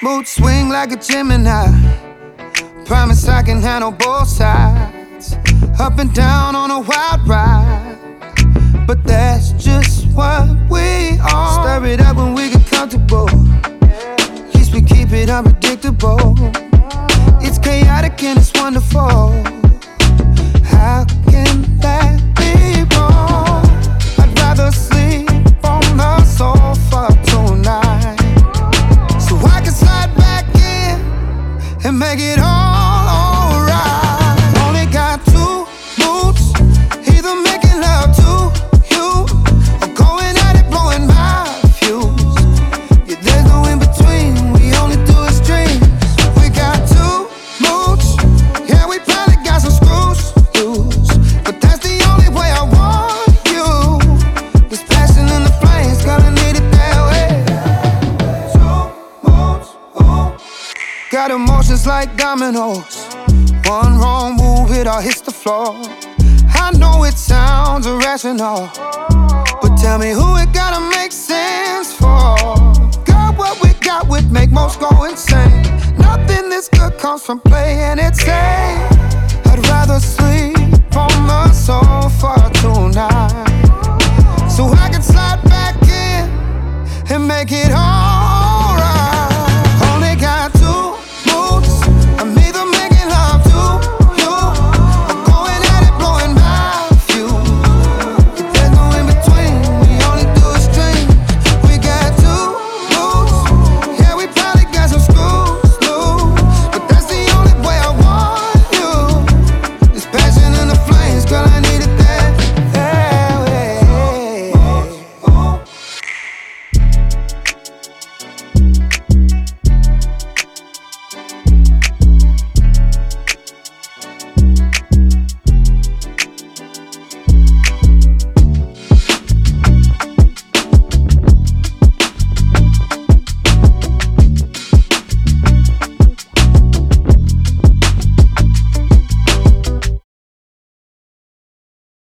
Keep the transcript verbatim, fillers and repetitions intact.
Mood swing like a Gemini. Promise I can handle both sides. Up and down on a wild ride. But that's just what we are. Stir it up when we get comfortable. At least we keep it unpredictable. It's chaotic and it's wonderful. How can that be wrong? I'd rather sleep on the sofa tonight, so I can slide back in and make it all alright. Only got two moods, either making love to you or going at it blowing my fuse. Yeah, there's no in between, we only do extremes. We got two moods, yeah, we probably got some screws loose, but that's the only way I want you. This passion in the flames, gonna need it that way. Two moods, ooh. Got emotions like dominoes. One wrong move, it all hits the floor. I know it sounds irrational, but tell me who it gotta make sense for. Girl, what we got would make most go insane. Nothing this good comes from playing it safe. I'd rather sleep on the sofa tonight, so I can slide back in and make it all